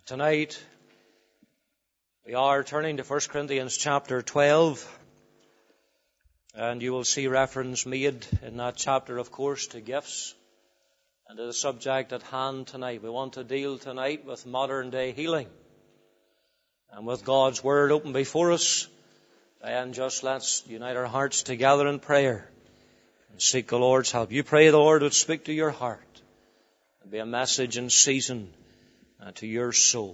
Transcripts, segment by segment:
Tonight we are turning to 1 Corinthians chapter 12, and you will see reference made in that chapter, of course, to gifts and to the subject at hand tonight. We want to deal tonight with modern day healing, and with God's Word open before us, then just let's unite our hearts together in prayer and seek the Lord's help. You pray the Lord would speak to your heart and be a message in season to your soul.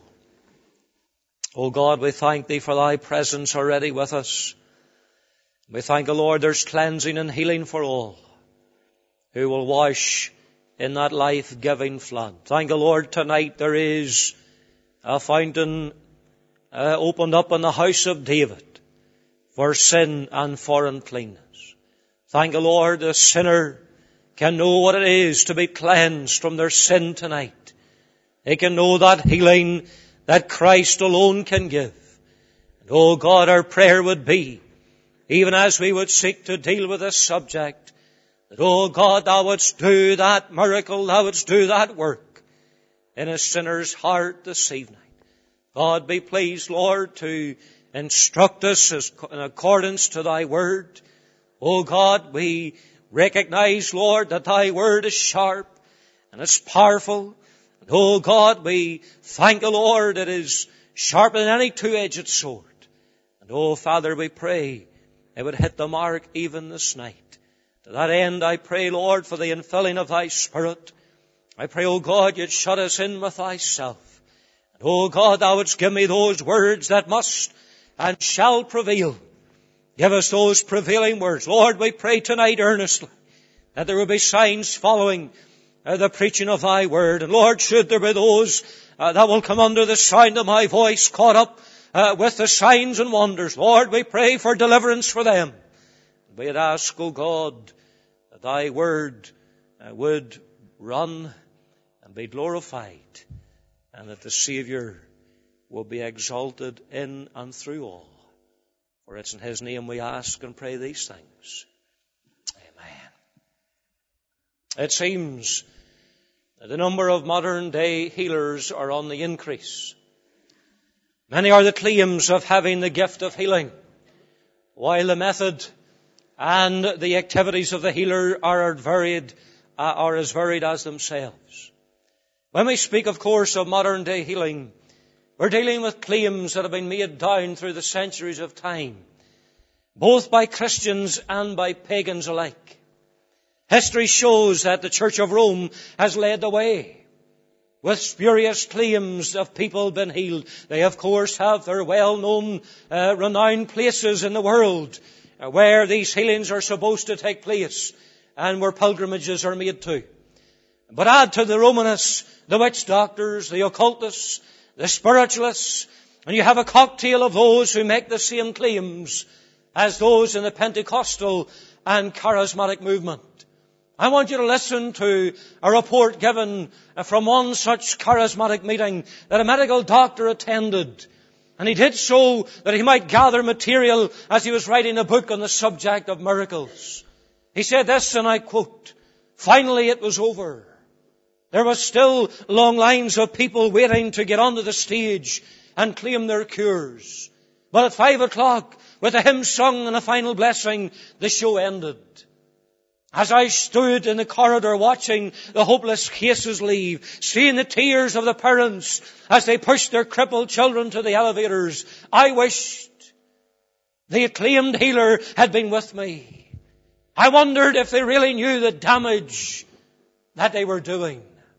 O God, we thank Thee for Thy presence already with us. We thank the Lord there's cleansing and healing for all who will wash in that life-giving flood. Thank the Lord tonight there is a fountain opened up in the house of David for sin and for uncleanness. Thank the Lord the sinner can know what it is to be cleansed from their sin tonight. They can know that healing that Christ alone can give. And oh God, our prayer would be, even as we would seek to deal with this subject, that oh God, Thou wouldst do that miracle, Thou wouldst do that work in a sinner's heart this evening. God, be pleased, Lord, to instruct us in accordance to Thy Word. Oh God, we recognize, Lord, that Thy Word is sharp and it's powerful. Oh God, we thank the Lord it is sharper than any two-edged sword. And oh Father, we pray it would hit the mark even this night. To that end I pray, Lord, for the infilling of Thy Spirit. I pray, oh God, You'd shut us in with Thyself. And oh God, Thou wouldst give me those words that must and shall prevail. Give us those prevailing words. Lord, we pray tonight earnestly that there will be signs following the preaching of Thy Word. And Lord, should there be those that will come under the sound of my voice caught up with the signs and wonders, Lord, we pray for deliverance for them. We'd ask, O God, that Thy Word would run and be glorified, and that the Saviour will be exalted in and through all. For it's in His name we ask and pray these things. Amen. It seems that the number of modern day healers are on the increase. Many are the claims of having the gift of healing, while the method and the activities of the healer are as varied as themselves. When we speak, of course, of modern day healing, we're dealing with claims that have been made down through the centuries of time, both by Christians and by pagans alike. History shows that the Church of Rome has led the way with spurious claims of people being healed. They, of course, have their well-known, renowned places in the world where these healings are supposed to take place and where pilgrimages are made to. But add to the Romanists, the witch doctors, the occultists, the spiritualists, and you have a cocktail of those who make the same claims as those in the Pentecostal and charismatic movement. I want you to listen to a report given from one such charismatic meeting that a medical doctor attended. And he did so that he might gather material as he was writing a book on the subject of miracles. He said this, and I quote, "Finally it was over. There was still long lines of people waiting to get onto the stage and claim their cures. But at 5 o'clock, with a hymn sung and a final blessing, the show ended. As I stood in the corridor watching the hopeless cases leave, seeing the tears of the parents as they pushed their crippled children to the elevators, I wished the acclaimed healer had been with me. I wondered if they really knew the damage that they were doing."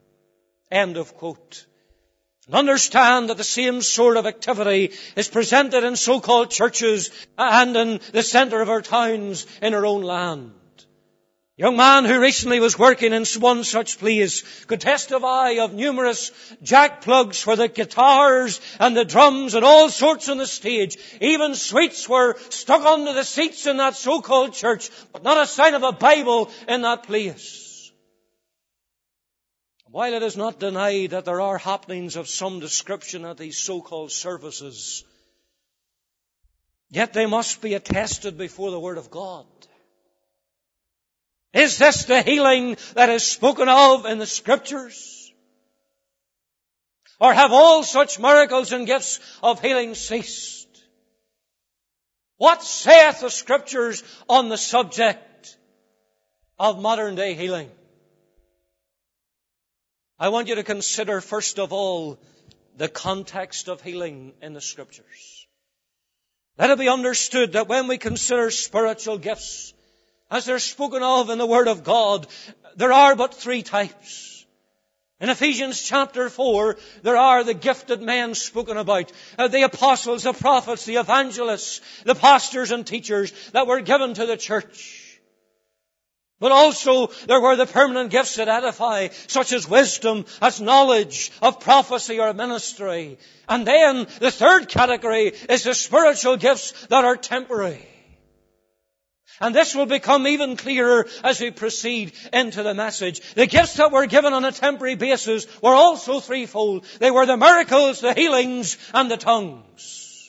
End of quote. And understand that the same sort of activity is presented in so-called churches and in the centre of our towns in our own land. A young man who recently was working in one such place could testify of numerous jack plugs for the guitars and the drums and all sorts on the stage. Even sweets were stuck onto the seats in that so-called church, but not a sign of a Bible in that place. While it is not denied that there are happenings of some description at these so-called services, yet they must be attested before the Word of God. Is this the healing that is spoken of in the Scriptures? Or have all such miracles and gifts of healing ceased? What saith the Scriptures on the subject of modern day healing? I want you to consider, first of all, the context of healing in the Scriptures. Let it be understood that when we consider spiritual gifts, as they're spoken of in the Word of God, there are but three types. In Ephesians chapter 4, there are the gifted men spoken about. The apostles, the prophets, the evangelists, the pastors and teachers that were given to the church. But also there were the permanent gifts that edify, such as wisdom, as knowledge, of prophecy or ministry. And then the third category is the spiritual gifts that are temporary. And this will become even clearer as we proceed into the message. The gifts that were given on a temporary basis were also threefold. They were the miracles, the healings, and the tongues.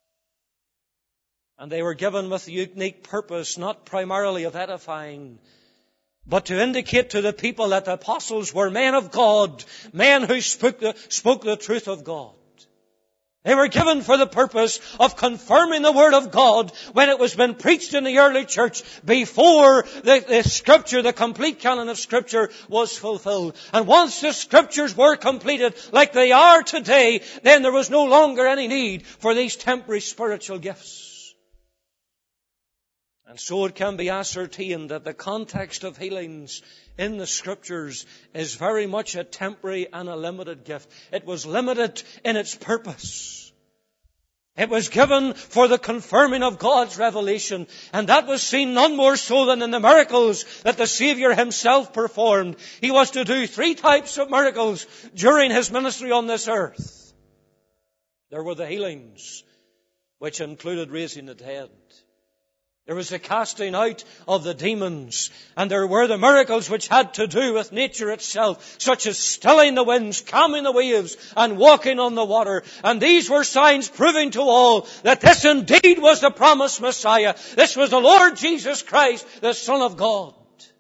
And they were given with a unique purpose, not primarily of edifying, but to indicate to the people that the apostles were men of God, men who spoke the truth of God. They were given for the purpose of confirming the Word of God when it was been preached in the early church before the Scripture, the complete canon of Scripture, was fulfilled. And once the Scriptures were completed like they are today, then there was no longer any need for these temporary spiritual gifts. And so it can be ascertained that the context of healings in the Scriptures is very much a temporary and a limited gift. It was limited in its purpose. It was given for the confirming of God's revelation, and that was seen none more so than in the miracles that the Saviour Himself performed. He was to do three types of miracles during His ministry on this earth. There were the healings, which included raising the dead. There was the casting out of the demons. And there were the miracles which had to do with nature itself, such as stilling the winds, calming the waves, and walking on the water. And these were signs proving to all that this indeed was the promised Messiah. This was the Lord Jesus Christ, the Son of God.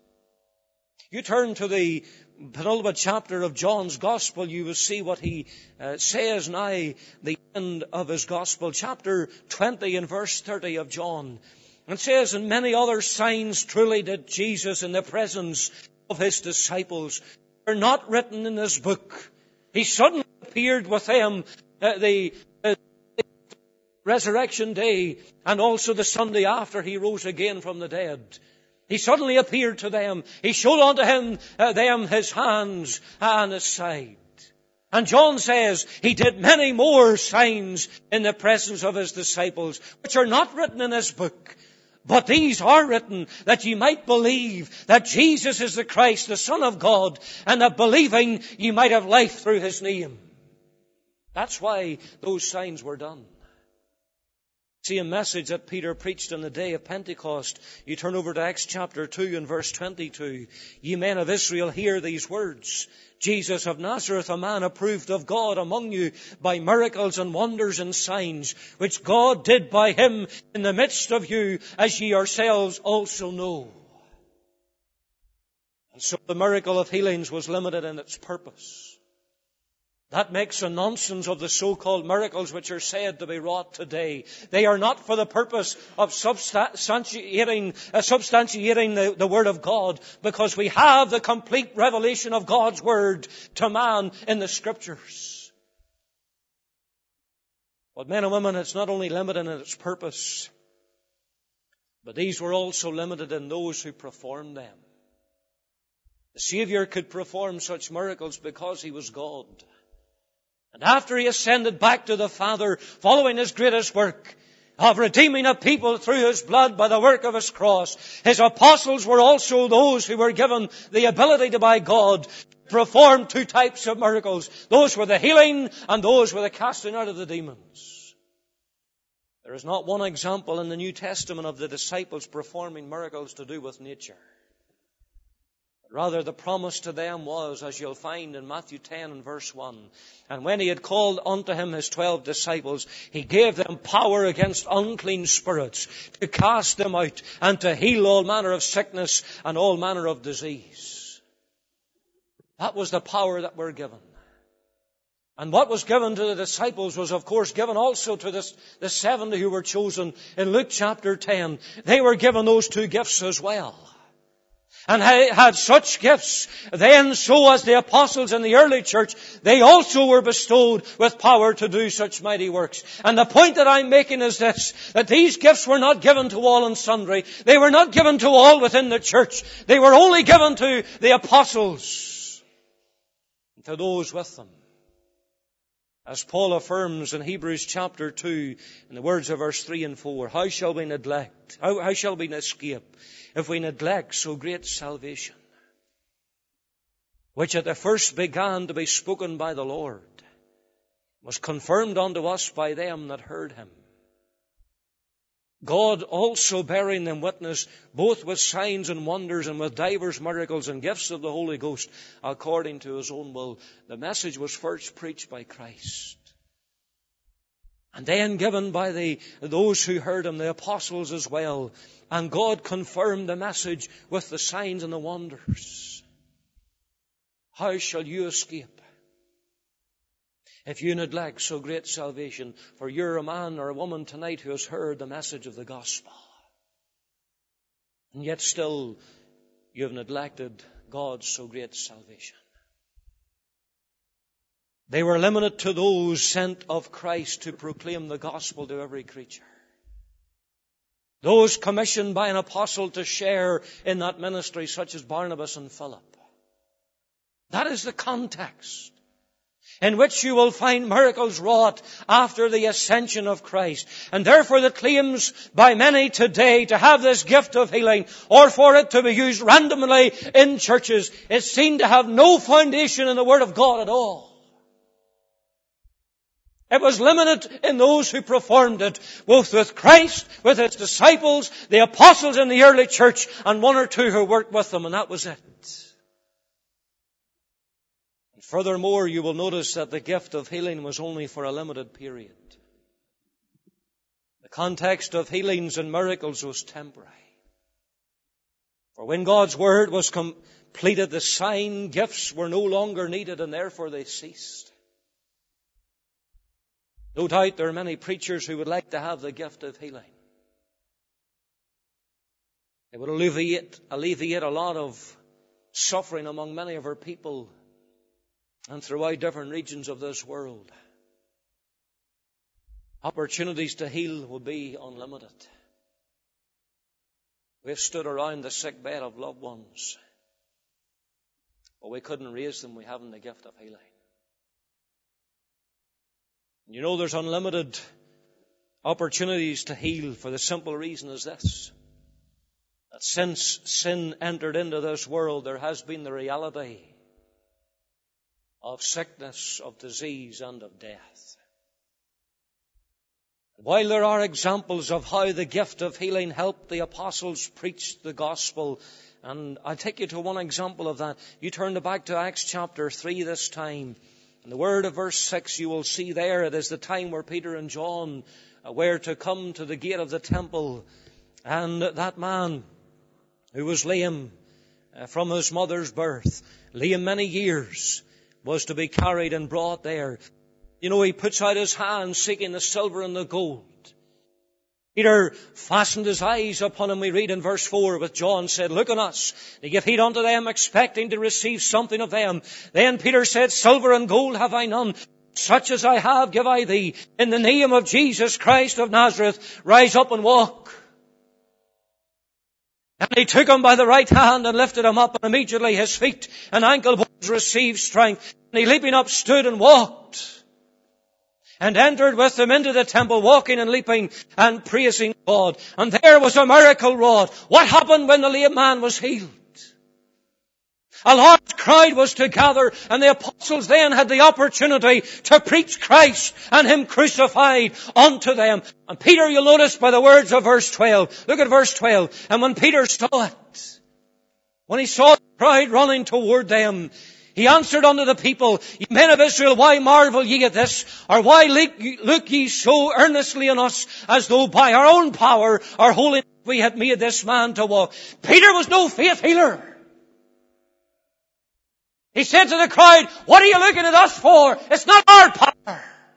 You turn to the penultimate chapter of John's Gospel, you will see what he says now, the end of his Gospel. Chapter 20 and verse 30 of John. And says, and many other signs truly did Jesus in the presence of His disciples are not written in this book. He suddenly appeared with them the resurrection day and also the Sunday after He rose again from the dead. He suddenly appeared to them. He showed unto them His hands and His side. And John says He did many more signs in the presence of His disciples, which are not written in this book. But these are written that ye might believe that Jesus is the Christ, the Son of God, and that believing ye might have life through His name. That's why those signs were done. See a message that Peter preached on the day of Pentecost. You turn over to Acts chapter 2 and verse 22. Ye men of Israel, hear these words. Jesus of Nazareth, a man approved of God among you by miracles and wonders and signs, which God did by Him in the midst of you, as ye yourselves also know. And so the miracle of healings was limited in its purpose. That makes a nonsense of the so-called miracles which are said to be wrought today. They are not for the purpose of substantiating the Word of God, because we have the complete revelation of God's Word to man in the Scriptures. But men and women, it's not only limited in its purpose, but these were also limited in those who performed them. The Saviour could perform such miracles because He was God. And after He ascended back to the Father, following His greatest work of redeeming a people through His blood by the work of His cross, His apostles were also those who were given the ability to by God perform two types of miracles. Those were the healing and those were the casting out of the demons. There is not one example in the New Testament of the disciples performing miracles to do with nature. Rather, the promise to them was, as you'll find in Matthew 10 and verse 1, and when He had called unto Him His 12 disciples, He gave them power against unclean spirits to cast them out and to heal all manner of sickness and all manner of disease. That was the power that we're given. And what was given to the disciples was, of course, given also to the 70 who were chosen in Luke chapter 10. They were given those two gifts as well. And had such gifts, then so as the apostles in the early church, they also were bestowed with power to do such mighty works. And the point that I'm making is this, that these gifts were not given to all and sundry. They were not given to all within the church. They were only given to the apostles, and to those with them. As Paul affirms in Hebrews chapter 2, in the words of verse 3 and 4, how shall we neglect, how shall we escape if we neglect so great salvation, which at the first began to be spoken by the Lord, was confirmed unto us by them that heard him. God also bearing them witness, both with signs and wonders and with divers miracles and gifts of the Holy Ghost, according to his own will. The message was first preached by Christ, and then given by those who heard him, the apostles as well. And God confirmed the message with the signs and the wonders. How shall you escape if you neglect so great salvation? For you're a man or a woman tonight who has heard the message of the gospel, and yet still you have neglected God's so great salvation. They were limited to those sent of Christ to proclaim the gospel to every creature. Those commissioned by an apostle to share in that ministry, such as Barnabas and Philip. That is the context in which you will find miracles wrought after the ascension of Christ. And therefore the claims by many today to have this gift of healing, or for it to be used randomly in churches, is seen to have no foundation in the Word of God at all. It was limited in those who performed it, both with Christ, with his disciples, the apostles in the early church, and one or two who worked with them, and that was it. And furthermore, you will notice that the gift of healing was only for a limited period. The context of healings and miracles was temporary. For when God's word was completed, the sign gifts were no longer needed, and therefore they ceased. No doubt there are many preachers who would like to have the gift of healing. It would alleviate a lot of suffering among many of our people and throughout different regions of this world. Opportunities to heal would be unlimited. We've stood around the sick bed of loved ones, but we couldn't raise them. We haven't the gift of healing. You know, there's unlimited opportunities to heal for the simple reason is this, that since sin entered into this world, there has been the reality of sickness, of disease, and of death. While there are examples of how the gift of healing helped the apostles preach the gospel, and I'll take you to one example of that. You turn back to Acts chapter 3 this time. In the word of verse 6, you will see there, it is the time where Peter and John were to come to the gate of the temple. And that man who was lame from his mother's birth, lame many years, was to be carried and brought there. You know, he puts out his hand seeking the silver and the gold. Peter fastened his eyes upon him. We read in verse 4, with John said, look on us. He gave heed unto them, expecting to receive something of them. Then Peter said, silver and gold have I none. Such as I have give I thee. In the name of Jesus Christ of Nazareth, rise up and walk. And he took him by the right hand and lifted him up, and immediately his feet and ankle bones received strength. And he leaping up stood and walked, and entered with them into the temple, walking and leaping and praising God. And there was a miracle wrought. What happened when the lame man was healed? A large crowd was together, and the apostles then had the opportunity to preach Christ and him crucified unto them. And Peter, you'll notice by the words of verse 12. Look at verse 12. And when Peter saw it, when he saw the crowd running toward them, he answered unto the people, ye men of Israel, why marvel ye at this? Or why look ye so earnestly on us, as though by our own power or holiness we had made this man to walk? Peter was no faith healer. He said to the crowd, what are you looking at us for? It's not our power.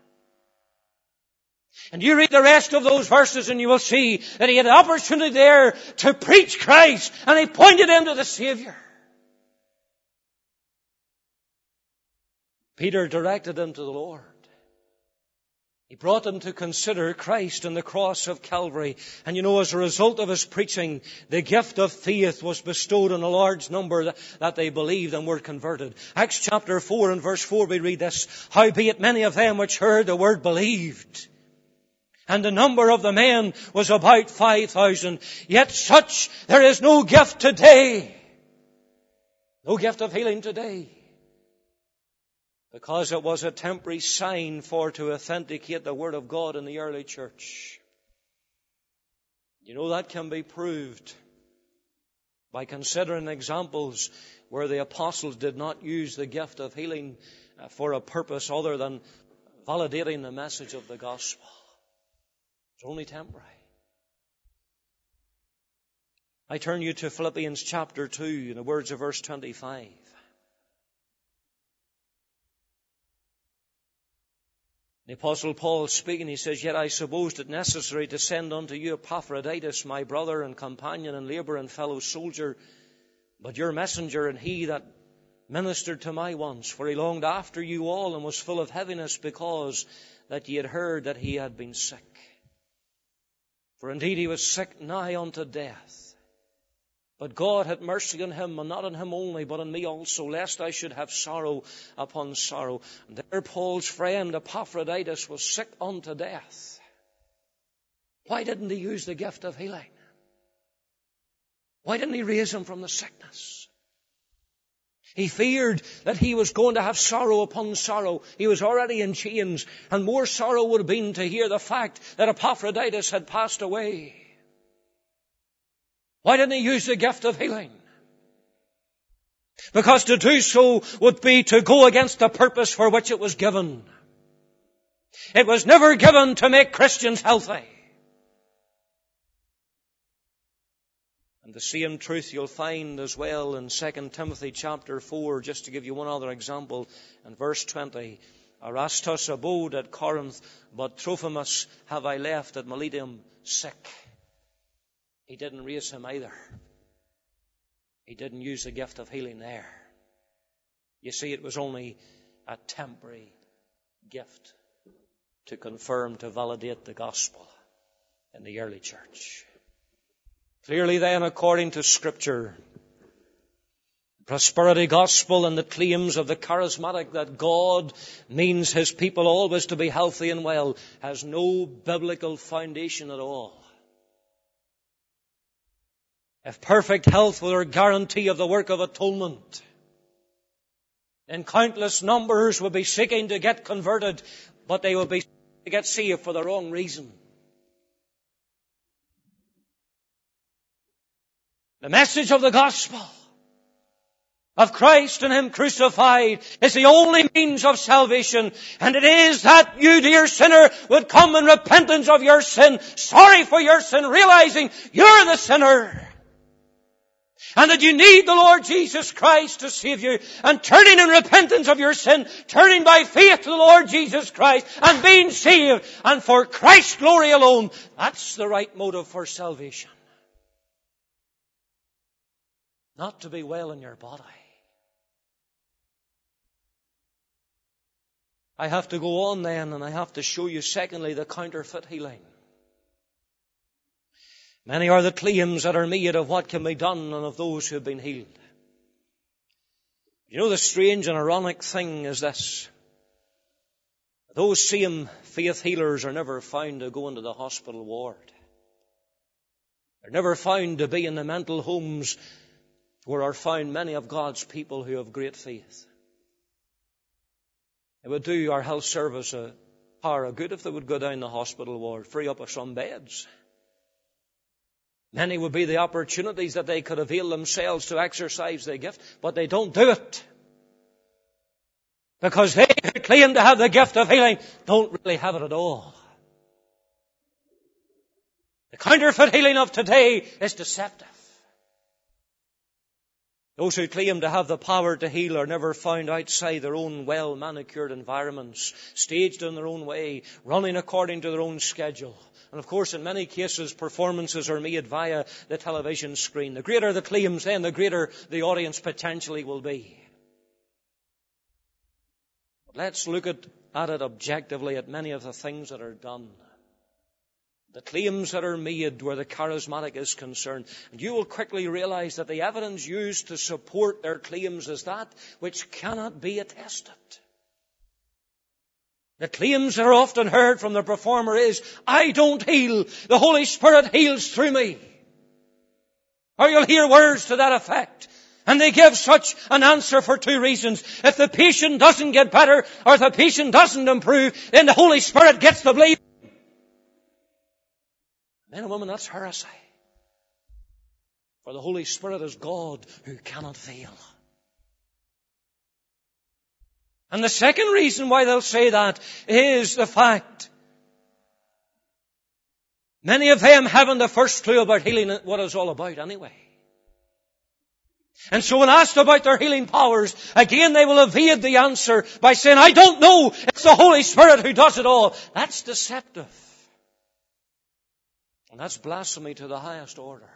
And you read the rest of those verses and you will see that he had an opportunity there to preach Christ, and he pointed him to the Savior. Peter directed him to the Lord. He brought him to consider Christ and the cross of Calvary. And you know, as a result of his preaching, the gift of faith was bestowed on a large number that they believed and were converted. Acts chapter 4 and verse 4 we read this, howbeit many of them which heard the word believed. And the number of the men was about 5,000. Yet such there is no gift today. No gift of healing today. Because it was a temporary sign to authenticate the Word of God in the early church. You know, that can be proved by considering examples where the apostles did not use the gift of healing for a purpose other than validating the message of the gospel. It's only temporary. I turn you to Philippians chapter 2 in the words of verse 25. The Apostle Paul speaking, he says, yet I supposed it necessary to send unto you Epaphroditus, my brother and companion and labour and fellow soldier, but your messenger and he that ministered to my wants, for he longed after you all and was full of heaviness because that ye had heard that he had been sick. For indeed he was sick nigh unto death. But God had mercy on him, and not on him only, but on me also, lest I should have sorrow upon sorrow. And there Paul's friend Epaphroditus was sick unto death. Why didn't he use the gift of healing? Why didn't he raise him from the sickness? He feared that he was going to have sorrow upon sorrow. He was already in chains, and more sorrow would have been to hear the fact that Epaphroditus had passed away. Why didn't he use the gift of healing? Because to do so would be to go against the purpose for which it was given. It was never given to make Christians healthy. And the same truth you'll find as well in 2 Timothy chapter 4, just to give you one other example, in verse 20. Erastus abode at Corinth, but Trophimus have I left at Miletum sick. He didn't raise him either. He didn't use the gift of healing there. You see, it was only a temporary gift to confirm, to validate the gospel in the early church. Clearly then, according to Scripture, the prosperity gospel and the claims of the charismatic that God means His people always to be healthy and well has no biblical foundation at all. If perfect health were a guarantee of the work of atonement, then countless numbers would be seeking to get converted, but they would be seeking to get saved for the wrong reason. The message of the gospel of Christ and Him crucified is the only means of salvation. And it is that you, dear sinner, would come in repentance of your sin, sorry for your sin, realizing you're the sinner. And that you need the Lord Jesus Christ to save you, and turning in repentance of your sin, turning by faith to the Lord Jesus Christ, and being saved, and for Christ's glory alone. That's the right motive for salvation. Not to be well in your body. I have to go on then, and I have to show you secondly the counterfeit healing. Many are the claims that are made of what can be done and of those who have been healed. You know, the strange and ironic thing is this. Those same faith healers are never found to go into the hospital ward. They're never found to be in the mental homes where are found many of God's people who have great faith. It would do our health service a power of good if they would go down the hospital ward, free up some beds. Many would be the opportunities that they could avail themselves to exercise their gift, but they don't do it. Because they who claim to have the gift of healing don't really have it at all. The counterfeit healing of today is deceptive. Those who claim to have the power to heal are never found outside their own well-manicured environments, staged in their own way, running according to their own schedule. And of course, in many cases, performances are made via the television screen. The greater the claims, then the greater the audience potentially will be. But let's look at it objectively at many of the things that are done. The claims that are made where the charismatic is concerned. And you will quickly realize that the evidence used to support their claims is that which cannot be attested. The claims that are often heard from the performer is, I don't heal, the Holy Spirit heals through me. Or you'll hear words to that effect. And they give such an answer for two reasons. If the patient doesn't get better, or if the patient doesn't improve, then the Holy Spirit gets the blame. Men and women, that's heresy. For the Holy Spirit is God who cannot fail. And the second reason why they'll say that is the fact many of them haven't the first clue about healing, what it's all about anyway. And so when asked about their healing powers, again they will evade the answer by saying, I don't know, it's the Holy Spirit who does it all. That's deceptive. And that's blasphemy to the highest order.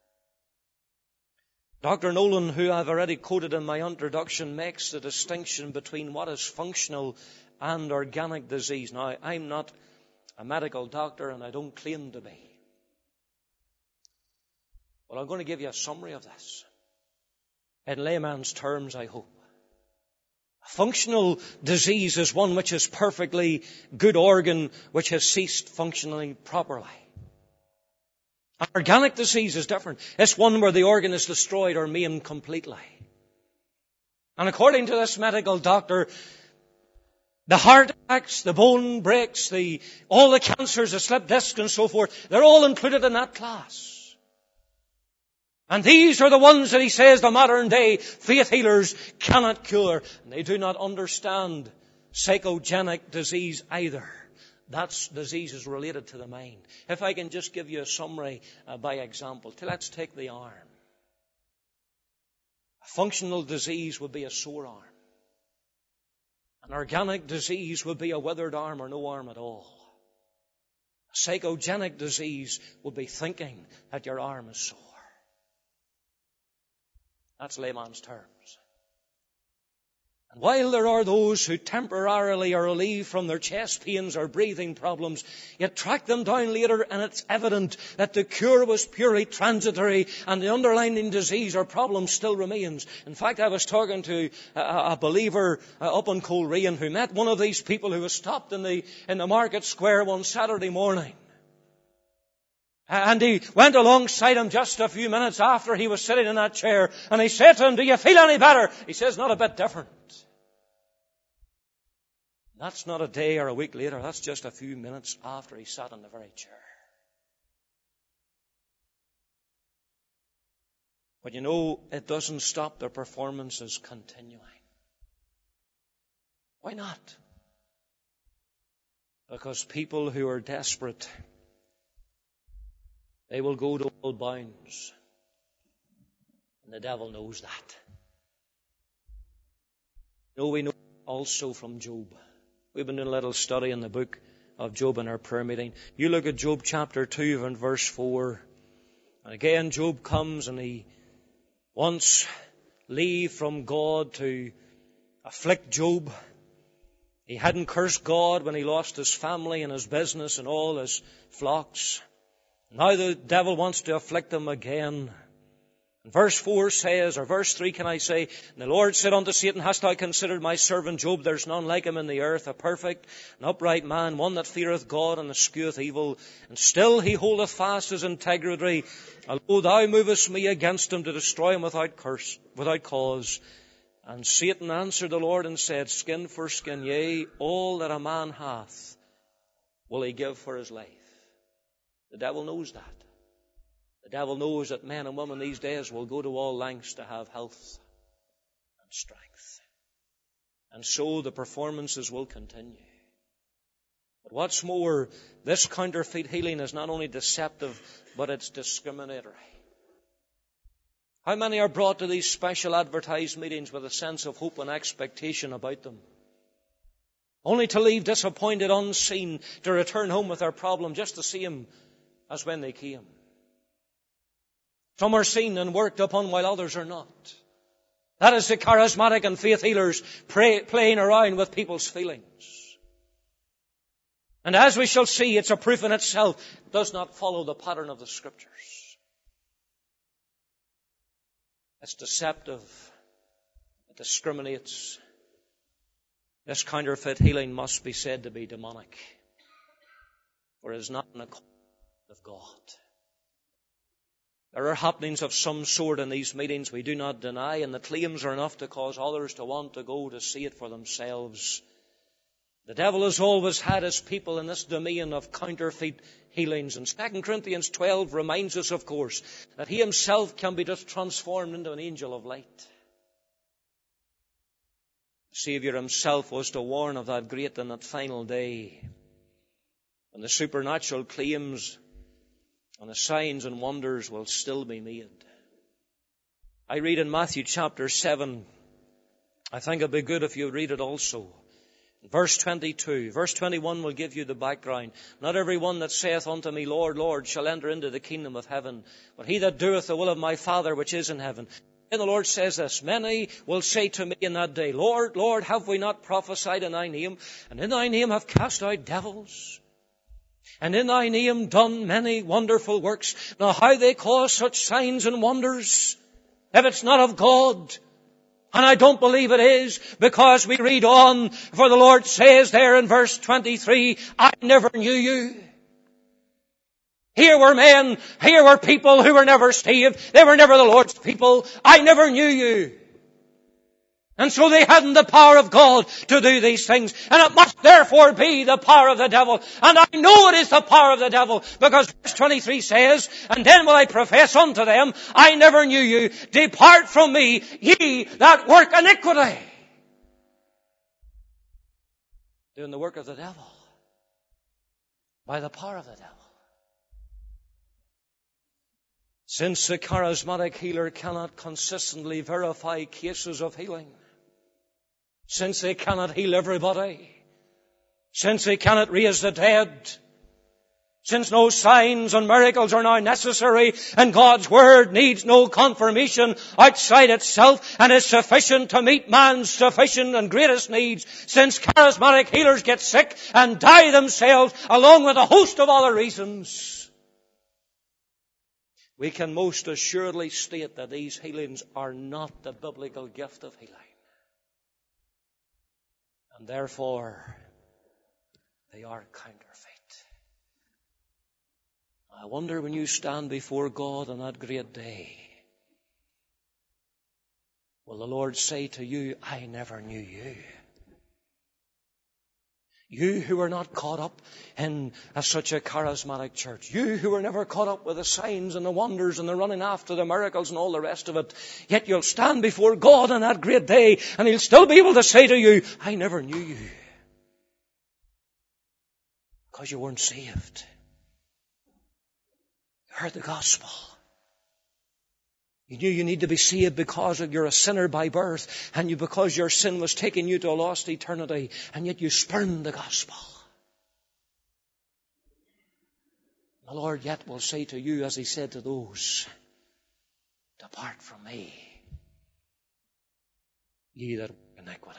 Dr. Nolan, who I've already quoted in my introduction, makes the distinction between what is functional and organic disease. Now, I'm not a medical doctor and I don't claim to be. But I'm going to give you a summary of this. In layman's terms, I hope. A functional disease is one which is perfectly good organ which has ceased functioning properly. An organic disease is different. It's one where the organ is destroyed or maimed completely. And according to this medical doctor, the heart attacks, the bone breaks, all the cancers, the slip discs and so forth, they're all included in that class. And these are the ones that he says the modern day faith healers cannot cure. And they do not understand psychogenic disease either. That's diseases related to the mind. If I can just give you a summary by example. Let's take the arm. A functional disease would be a sore arm. An organic disease would be a withered arm or no arm at all. A psychogenic disease would be thinking that your arm is sore. That's layman's terms. And while there are those who temporarily are relieved from their chest pains or breathing problems, yet track them down later and it's evident that the cure was purely transitory and the underlying disease or problem still remains. In fact, I was talking to a believer up in Coleraine who met one of these people who was stopped in the market square one Saturday morning. And he went alongside him just a few minutes after he was sitting in that chair. And he said to him, do you feel any better? He says, not a bit different. That's not a day or a week later. That's just a few minutes after he sat in the very chair. But you know, it doesn't stop their performances continuing. Why not? Because people who are desperate, they will go to all bounds. And the devil knows that. We know also from Job. We've been doing a little study in the book of Job in our prayer meeting. You look at Job chapter 2 and verse 4. And again, Job comes and he wants leave from God to afflict Job. He hadn't cursed God when he lost his family and his business and all his flocks. Now the devil wants to afflict him again. And verse 4 says, or verse 3 can I say, and the Lord said unto Satan, hast thou considered my servant Job? There's none like him in the earth, a perfect and upright man, one that feareth God and escheweth evil. And still he holdeth fast his integrity, although thou movest me against him to destroy him without cause. And Satan answered the Lord and said, skin for skin, yea, all that a man hath will he give for his life. The devil knows that. The devil knows that men and women these days will go to all lengths to have health and strength. And so the performances will continue. But what's more, this counterfeit healing is not only deceptive, but it's discriminatory. How many are brought to these special advertised meetings with a sense of hope and expectation about them, only to leave disappointed, unseen, to return home with their problem just the same as when they came? Some are seen and worked upon while others are not. That is the charismatic and faith healers playing around with people's feelings. And as we shall see, it's a proof in itself. It does not follow the pattern of the Scriptures. It's deceptive. It discriminates. This counterfeit healing must be said to be demonic, for it is not in accord with God. There are happenings of some sort in these meetings, we do not deny, and the claims are enough to cause others to want to go to see it for themselves. The devil has always had his people in this domain of counterfeit healings. And 2 Corinthians 12 reminds us, of course, that he himself can be just transformed into an angel of light. The Saviour himself was to warn of that great and that final day when the supernatural claims and the signs and wonders will still be made. I read in Matthew chapter 7, I think it'd be good if you read it also. Verse 22, verse 21 will give you the background. Not every one that saith unto me, Lord, Lord, shall enter into the kingdom of heaven, but he that doeth the will of my Father which is in heaven. And the Lord says this, many will say to me in that day, Lord, Lord, have we not prophesied in thy name, and in thy name have cast out devils, and in thy name done many wonderful works? Now how they cause such signs and wonders, if it's not of God? And I don't believe it is, because we read on, for the Lord says there in verse 23, I never knew you. Here were men, here were people who were never saved. They were never the Lord's people. I never knew you. And so they hadn't the power of God to do these things. And it must therefore be the power of the devil. And I know it is the power of the devil, because verse 23 says, and then will I profess unto them, I never knew you. Depart from me, ye that work iniquity. Doing the work of the devil by the power of the devil. Since the charismatic healer cannot consistently verify cases of healing, since they cannot heal everybody, since they cannot raise the dead, since no signs and miracles are now necessary, and God's Word needs no confirmation outside itself and is sufficient to meet man's sufficient and greatest needs, since charismatic healers get sick and die themselves along with a host of other reasons, we can most assuredly state that these healings are not the biblical gift of healing. And therefore, they are counterfeit. I wonder, when you stand before God on that great day, will the Lord say to you, I never knew you? You who were not caught up in such a charismatic church. You who were never caught up with the signs and the wonders and the running after the miracles and all the rest of it. Yet you'll stand before God on that great day, and He'll still be able to say to you, I never knew you. Because you weren't saved. You heard the gospel. You knew you need to be saved because you're a sinner by birth, and because your sin was taking you to a lost eternity, and yet you spurned the gospel. The Lord yet will say to you, as He said to those, depart from me, ye that work iniquity.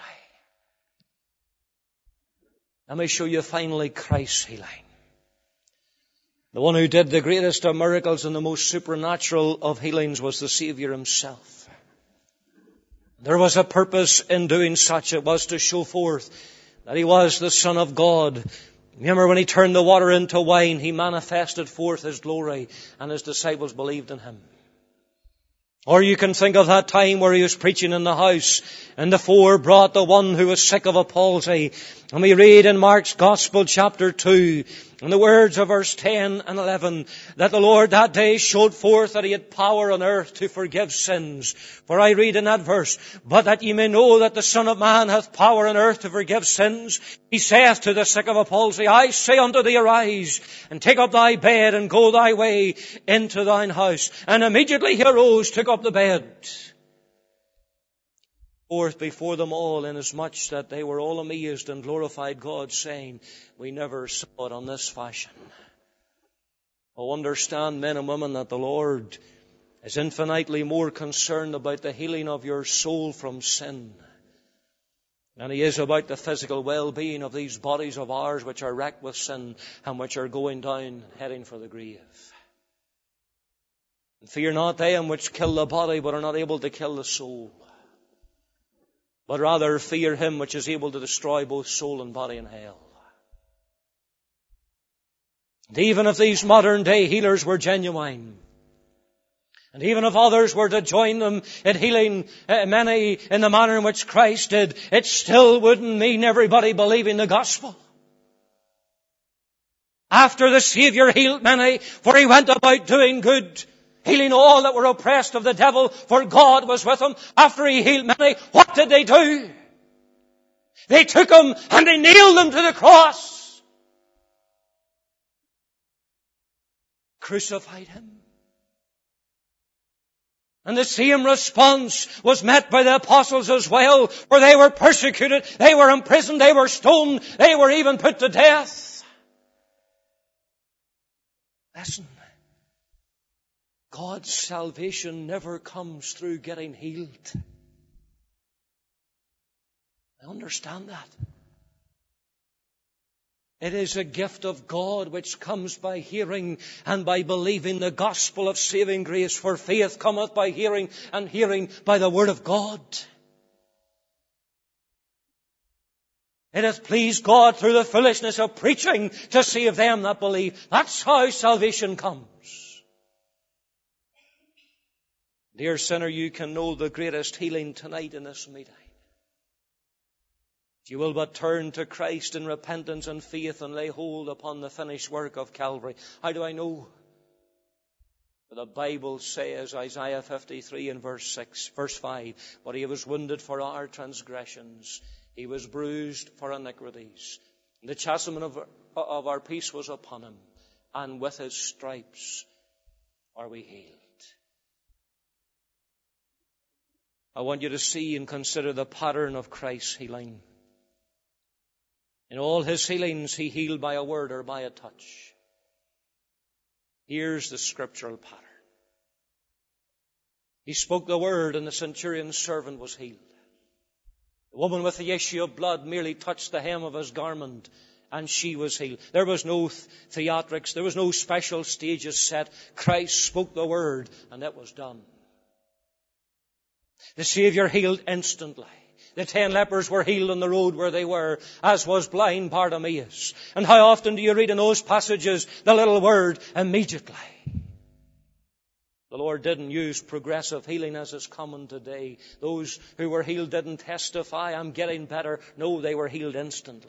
Let me show you finally Christ's healing. The one who did the greatest of miracles and the most supernatural of healings was the Saviour Himself. There was a purpose in doing such. It was to show forth that He was the Son of God. Remember, when He turned the water into wine, He manifested forth His glory, and His disciples believed in Him. Or you can think of that time where He was preaching in the house, and the four brought the one who was sick of a palsy. And we read in Mark's Gospel chapter 2, in the words of verse 10 and 11, that the Lord that day showed forth that He had power on earth to forgive sins. For I read in that verse, but that ye may know that the Son of Man hath power on earth to forgive sins, He saith to the sick of a palsy, I say unto thee, arise, and take up thy bed, and go thy way into thine house. And immediately he arose, took up the bed forth before them all, inasmuch that they were all amazed and glorified God, saying, we never saw it on this fashion. Oh, understand, men and women, that the Lord is infinitely more concerned about the healing of your soul from sin than He is about the physical well-being of these bodies of ours which are wrecked with sin and which are going down, heading for the grave. And fear not them which kill the body but are not able to kill the soul, but rather fear Him which is able to destroy both soul and body in hell. And even if these modern day healers were genuine, and even if others were to join them in healing many in the manner in which Christ did, it still wouldn't mean everybody believing the gospel. After the Savior healed many, for He went about doing good, healing all that were oppressed of the devil, for God was with Him. After He healed many, what did they do? They took Him and they nailed Him to the cross. Crucified Him. And the same response was met by the apostles as well, for they were persecuted, they were imprisoned, they were stoned, they were even put to death. Listen, God's salvation never comes through getting healed. I understand that. It is a gift of God which comes by hearing and by believing the gospel of saving grace. For faith cometh by hearing, and hearing by the word of God. It hath pleased God through the foolishness of preaching to save them that believe. That's how salvation comes. Dear sinner, you can know the greatest healing tonight in this meeting. If you will but turn to Christ in repentance and faith and lay hold upon the finished work of Calvary. How do I know? For the Bible says, Isaiah 53 and verse 5, but He was wounded for our transgressions, He was bruised for iniquities. And the chastisement of our peace was upon Him, and with His stripes are we healed. I want you to see and consider the pattern of Christ's healing. In all His healings, He healed by a word or by a touch. Here's the scriptural pattern. He spoke the word and the centurion's servant was healed. The woman with the issue of blood merely touched the hem of His garment and she was healed. There was no theatrics. There was no special stages set. Christ spoke the word and it was done. The Savior healed instantly. The 10 lepers were healed on the road where they were, as was blind Bartimaeus. And how often do you read in those passages the little word, immediately? The Lord didn't use progressive healing as is common today. Those who were healed didn't testify, I'm getting better. No, they were healed instantly.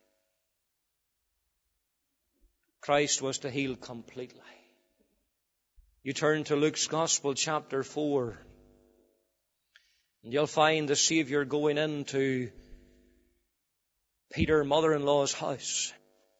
Christ was to heal completely. You turn to Luke's Gospel, chapter 4. And you'll find the Savior going into Peter's mother-in-law's house.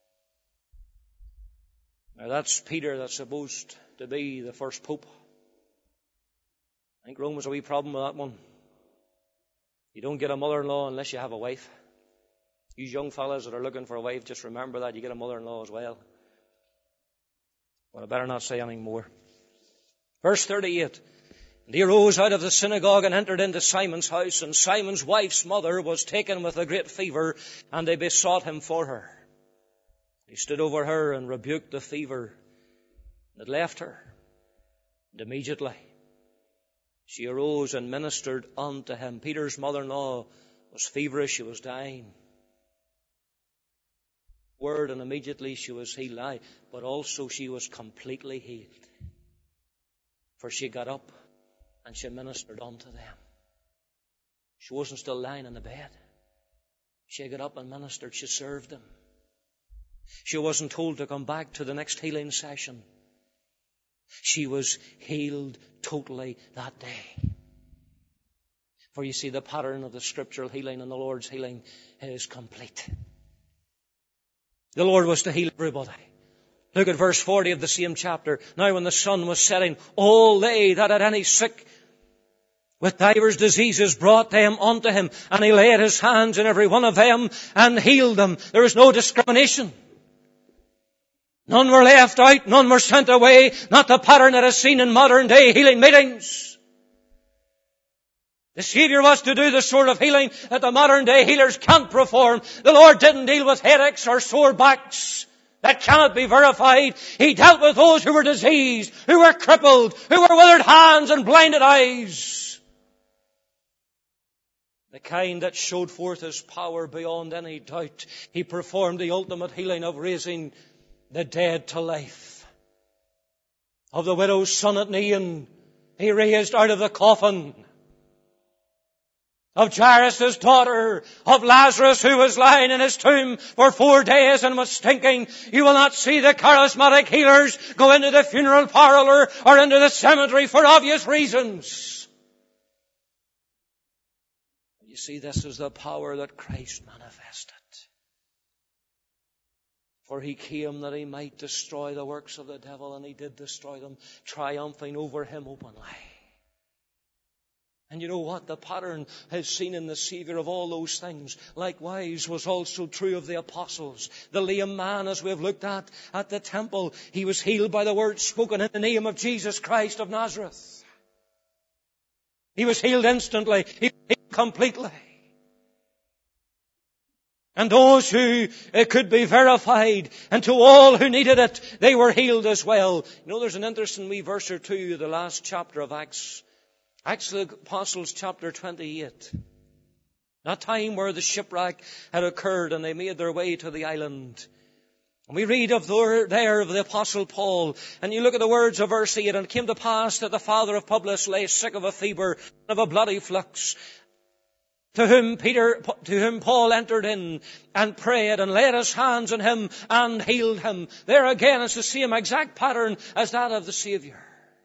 Now that's Peter that's supposed to be the first pope. I think Rome was a wee problem with that one. You don't get a mother-in-law unless you have a wife. You young fellas that are looking for a wife, just remember that you get a mother-in-law as well. But I better not say anything more. Verse 38. And he arose out of the synagogue and entered into Simon's house, and Simon's wife's mother was taken with a great fever, and they besought him for her. He stood over her and rebuked the fever, and it left her. And immediately she arose and ministered unto him. Peter's mother-in-law was feverish, she was dying. Word, and immediately she was healed. But also she was completely healed. For she got up and she ministered unto them. She wasn't still lying in the bed. She got up and ministered. She served them. She wasn't told to come back to the next healing session. She was healed totally that day. For you see, the pattern of the scriptural healing and the Lord's healing is complete. The Lord was to heal everybody. Look at verse 40 of the same chapter. Now when the sun was setting, all they that had any sick with divers diseases brought them unto him, and he laid his hands in every one of them and healed them. There was no discrimination. None were left out, none were sent away, not the pattern that is seen in modern day healing meetings. The Savior was to do the sort of healing that the modern day healers can't perform. The Lord didn't deal with headaches or sore backs. That cannot be verified. He dealt with those who were diseased, who were crippled, who were withered hands and blinded eyes. The kind that showed forth his power beyond any doubt. He performed the ultimate healing of raising the dead to life. Of the widow's son at Nain, he raised out of the coffin. Of Jairus' daughter, of Lazarus who was lying in his tomb for 4 days and was stinking. You will not see the charismatic healers go into the funeral parlor or into the cemetery for obvious reasons. You see, this is the power that Christ manifested. For he came that he might destroy the works of the devil, and he did destroy them, triumphing over him openly. And you know what? The pattern is seen in the Savior of all those things. Likewise was also true of the apostles. The lame man, as we have looked at the temple, he was healed by the word spoken in the name of Jesus Christ of Nazareth. He was healed instantly. He was healed completely. And those who could be verified, and to all who needed it, they were healed as well. You know, there's an interesting wee verse or two, the last chapter of Acts. Acts of the Apostles, chapter 28. That time where the shipwreck had occurred and they made their way to the island. And we read of there of the Apostle Paul. And you look at the words of verse 8. And it came to pass that the father of Publius lay sick of a fever, of a bloody flux. To whom Paul entered in and prayed and laid his hands on him and healed him. There again it's the same exact pattern as that of the Savior.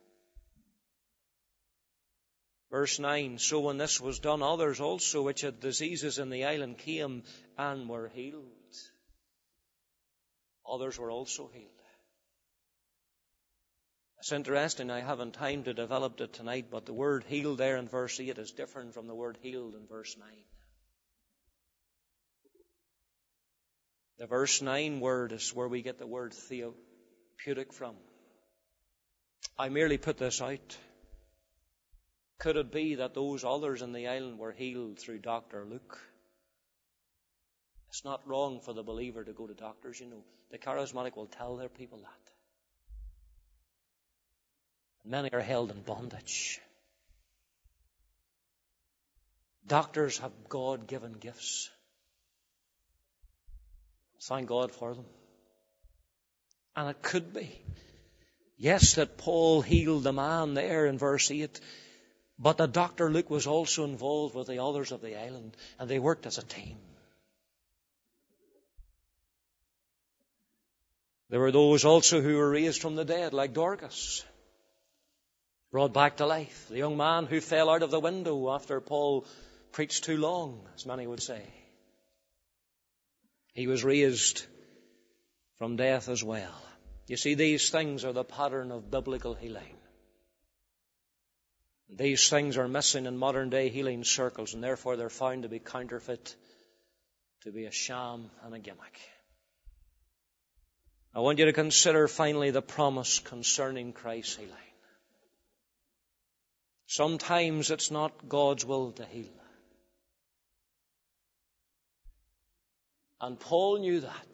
Verse 9, so when this was done, others also which had diseases in the island came and were healed. Others were also healed. It's interesting, I haven't time to develop it tonight, but the word healed there in verse 8 is different from the word healed in verse 9. The verse 9 word is where we get the word therapeutic from. I merely put this out. Could it be that those others in the island were healed through Dr. Luke? It's not wrong for the believer to go to doctors, you know. The charismatic will tell their people that. Many are held in bondage. Doctors have God-given gifts. Thank God for them. And it could be, yes, that Paul healed the man there in verse 8, but that Dr. Luke was also involved with the others of the island, and they worked as a team. There were those also who were raised from the dead, like Dorcas, brought back to life. The young man who fell out of the window after Paul preached too long, as many would say. He was raised from death as well. You see, these things are the pattern of biblical healing. These things are missing in modern day healing circles, and therefore they're found to be counterfeit, to be a sham and a gimmick. I want you to consider finally the promise concerning Christ's healing. Sometimes it's not God's will to heal. And Paul knew that.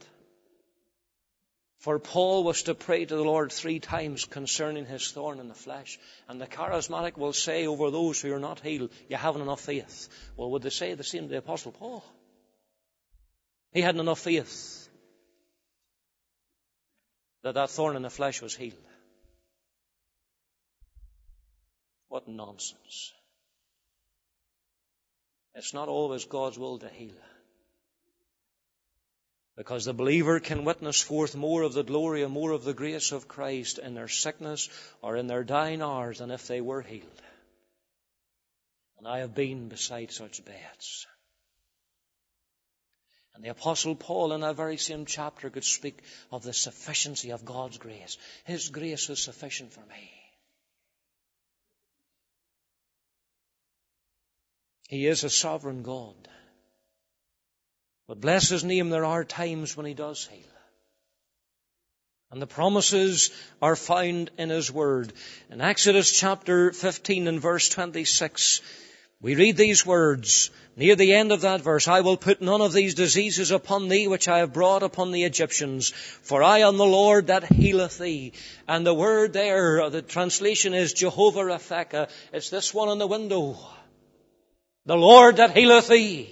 For Paul was to pray to the Lord 3 times concerning his thorn in the flesh. And the charismatic will say over those who are not healed, you haven't enough faith. Well, would they say the same to the Apostle Paul? He hadn't enough faith that thorn in the flesh was healed. What nonsense. It's not always God's will to heal. Because the believer can witness forth more of the glory and more of the grace of Christ in their sickness or in their dying hours than if they were healed. And I have been beside such beds. And the Apostle Paul in that very same chapter could speak of the sufficiency of God's grace. His grace is sufficient for me. He is a sovereign God. But bless His name, there are times when He does heal. And the promises are found in His Word. In Exodus chapter 15 and verse 26, we read these words. Near the end of that verse, I will put none of these diseases upon thee which I have brought upon the Egyptians, for I am the Lord that healeth thee. And the word there, the translation is Jehovah Rapha. It's this one on the window. The Lord that healeth thee.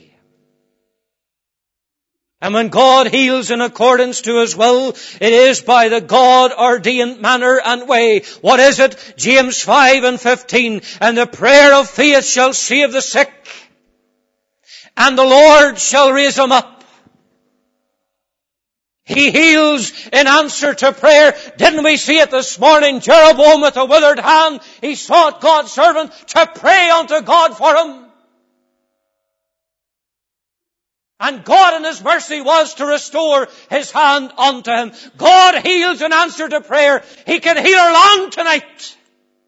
And when God heals in accordance to His will, it is by the God-ordained manner and way. What is it? James 5 and 15. And the prayer of faith shall save the sick, and the Lord shall raise them up. He heals in answer to prayer. Didn't we see it this morning? Jeroboam with a withered hand, he sought God's servant to pray unto God for him. And God in His mercy was to restore His hand unto him. God heals in answer to prayer. He can heal our land tonight.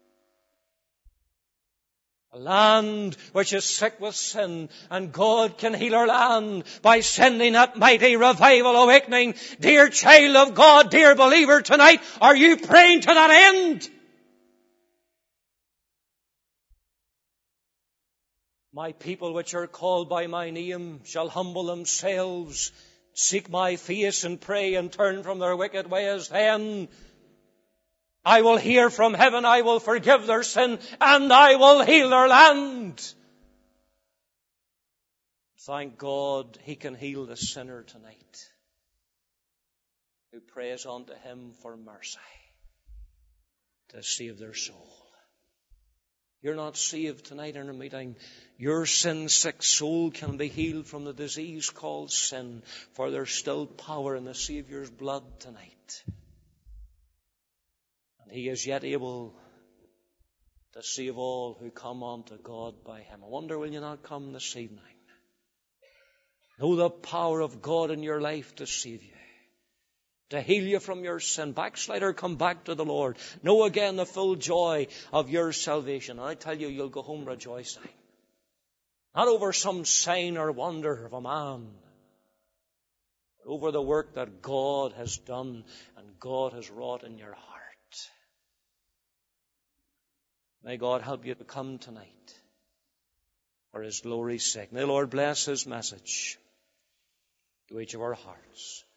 A land which is sick with sin, and God can heal our land by sending that mighty revival awakening. Dear child of God, dear believer, tonight, are you praying to that end? My people which are called by my name shall humble themselves, seek my face and pray and turn from their wicked ways. Then I will hear from heaven, I will forgive their sin, and I will heal their land. Thank God He can heal the sinner tonight who prays unto Him for mercy to save their soul. You're not saved tonight in a meeting. Your sin-sick soul can be healed from the disease called sin, for there's still power in the Saviour's blood tonight. And He is yet able to save all who come unto God by Him. I wonder, will you not come this evening? Know the power of God in your life to save you, to heal you from your sin. Backslider, come back to the Lord. Know again the full joy of your salvation. And I tell you, you'll go home rejoicing. Not over some sign or wonder of a man, but over the work that God has done and God has wrought in your heart. May God help you to come tonight for His glory's sake. May the Lord bless His message to each of our hearts.